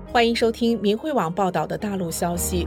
欢迎收听明慧网报道的大陆消息。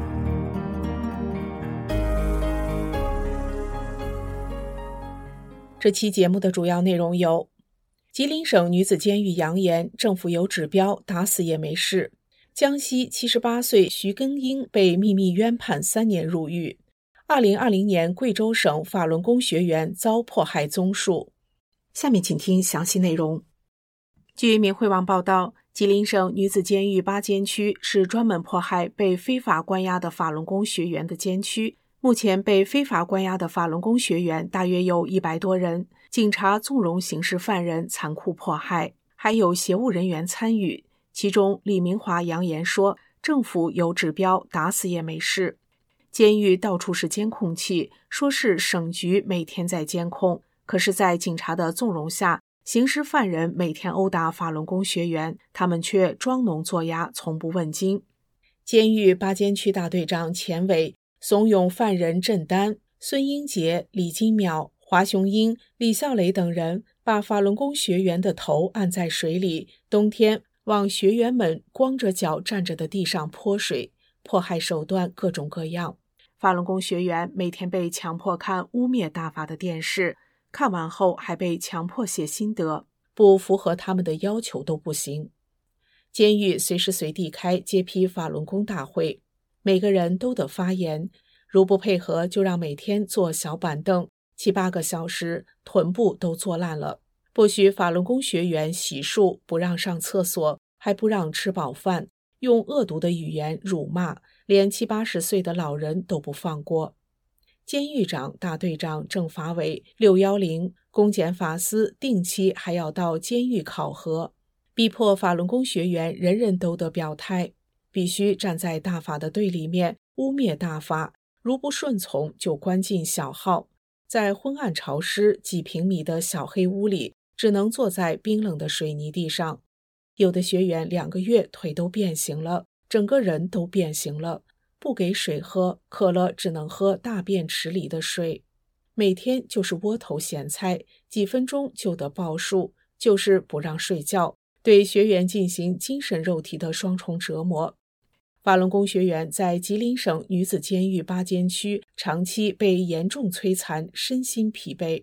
这期节目的主要内容有：吉林省女子监狱扬言政府有指标，打死也没事；江西78岁徐根英被秘密冤判3年入狱；2020年贵州省法轮功学员遭迫害综述。下面请听详细内容。据明慧网报道，吉林省女子监狱巴监区是专门迫害被非法关押的法轮功学员的监区。目前被非法关押的法轮功学员大约有100多人，警察纵容刑事犯人残酷迫害，还有协务人员参与。其中李明华扬言说，政府有指标，打死也没事。监狱到处是监控器，说是省局每天在监控，可是在警察的纵容下，刑事犯人每天殴打法轮功学员，他们却装聋作哑，从不问津。监狱巴监区大队长钱伟怂恿犯人郑丹、孙英杰、李金淼、华雄英、李笑雷等人把法轮功学员的头按在水里，冬天往学员们光着脚站着的地上泼水，迫害手段各种各样。法轮功学员每天被强迫看污蔑大法的电视，看完后还被强迫写心得，不符合他们的要求都不行。监狱随时随地开揭批法轮功大会，每个人都得发言，如不配合就让每天坐小板凳7、8个小时，臀部都坐烂了。不许法轮功学员洗漱，不让上厕所，还不让吃饱饭，用恶毒的语言辱骂，连70、80岁的老人都不放过。监狱长、大队长、政法委、610、公检法司定期还要到监狱考核，逼迫法轮功学员人人都得表态，必须站在大法的对立面，污蔑大法，如不顺从就关进小号，在昏暗潮湿几平米的小黑屋里，只能坐在冰冷的水泥地上。有的学员2个月腿都变形了，整个人都变形了，不给水喝，渴了只能喝大便池里的水。每天就是窝头咸菜，几分钟就得报数，就是不让睡觉，对学员进行精神肉体的双重折磨。法轮功学员在吉林省女子监狱巴监区长期被严重摧残，身心疲惫。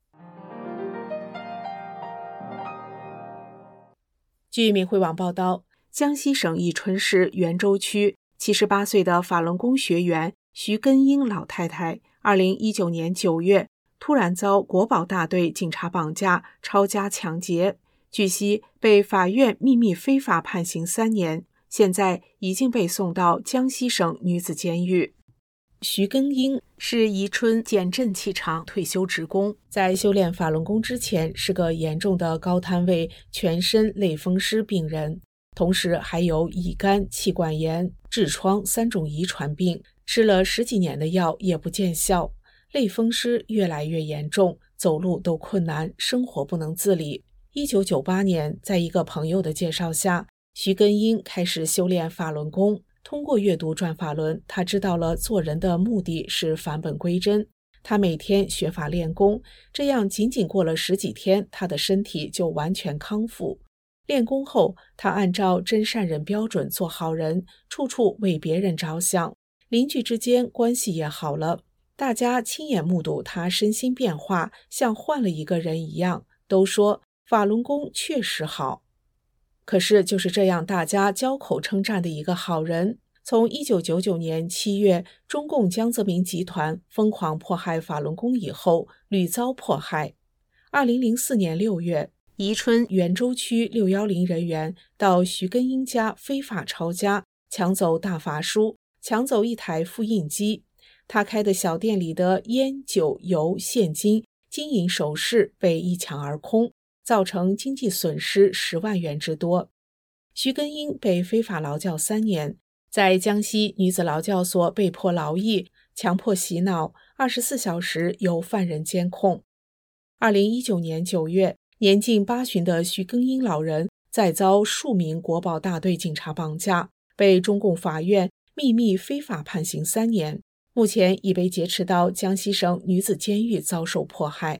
据明慧网报道，江西省宜春市袁州区78岁的法轮功学员徐根英老太太2019年9月突然遭国保大队警察绑架、抄家抢劫，据悉被法院秘密非法判刑3年，现在已经被送到江西省女子监狱。徐根英是宜春减震器厂退休职工，在修炼法轮功之前是个严重的高摊位全身类风湿病人，同时还有乙肝、气管炎、痔疮3种遗传病，吃了10几年的药也不见效，类风湿越来越严重，走路都困难，生活不能自理。1998年，在一个朋友的介绍下，徐根英开始修炼法轮功。通过阅读转法轮，他知道了做人的目的是返本归真。他每天学法练功，这样仅仅过了10几天，他的身体就完全康复。练功后，他按照真善人标准做好人，处处为别人着想，邻居之间关系也好了。大家亲眼目睹他身心变化，像换了一个人一样，都说法轮功确实好。可是就是这样大家交口称赞的一个好人，从1999年7月中共江泽民集团疯狂迫害法轮功以后，屡遭迫害。2004年6月，宜春袁州区610人员到徐根英家非法抄家，抢走大法书，抢走1台复印机。他开的小店里的烟、酒、油、现金、金银首饰被一抢而空，造成经济损失10万元之多。徐根英被非法劳教3年，在江西女子劳教所被迫劳役，强迫洗脑，24小时由犯人监控。2019年9月，年近80的徐根英老人再遭数名国保大队警察绑架，被中共法院秘密非法判刑3年，目前已被劫持到江西省女子监狱遭受迫害。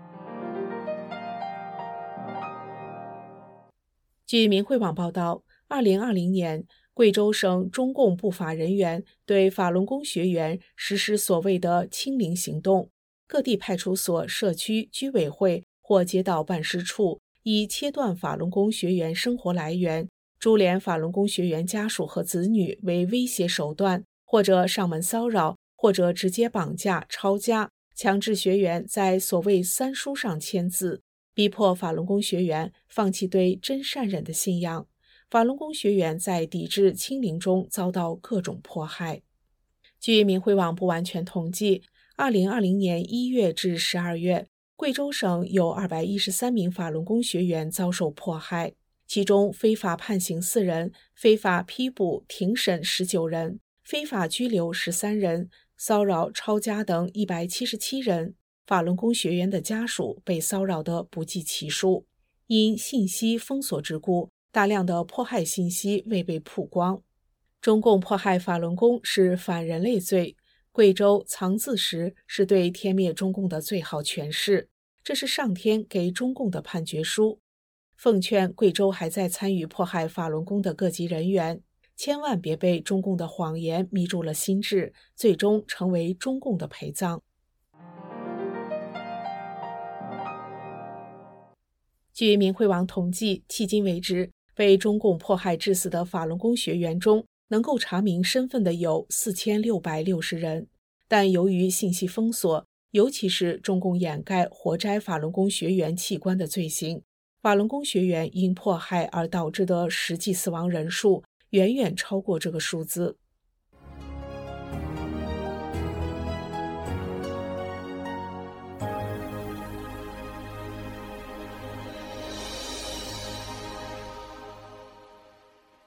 据明慧网报道 2020年，贵州省中共布法人员对法轮功学员实施所谓的清零行动，各地派出所、社区、居委会或街道办事处以切断法轮功学员生活来源、株连法轮功学员家属和子女为威胁手段，或者上门骚扰，或者直接绑架、抄家，强制学员在所谓三书上签字，逼迫法轮功学员放弃对真善忍的信仰。法轮功学员在抵制清零中遭到各种迫害。据明慧网不完全统计，2020年1月至12月，贵州省有213名法轮功学员遭受迫害，其中非法判刑4人，非法批捕庭审19人，非法拘留13人，骚扰、抄家等177人。法轮功学员的家属被骚扰的不计其数。因信息封锁之故，大量的迫害信息未被曝光。中共迫害法轮功是反人类罪，贵州藏字石是对天灭中共的最好诠释，这是上天给中共的判决书。奉劝贵州还在参与迫害法轮功的各级人员，千万别被中共的谎言迷住了心智，最终成为中共的陪葬。据明慧网统计，迄今为止，被中共迫害致死的法轮功学员中，能够查明身份的有4660人，但由于信息封锁，尤其是中共掩盖活摘法轮功学员器官的罪行，法轮功学员因迫害而导致的实际死亡人数远远超过这个数字。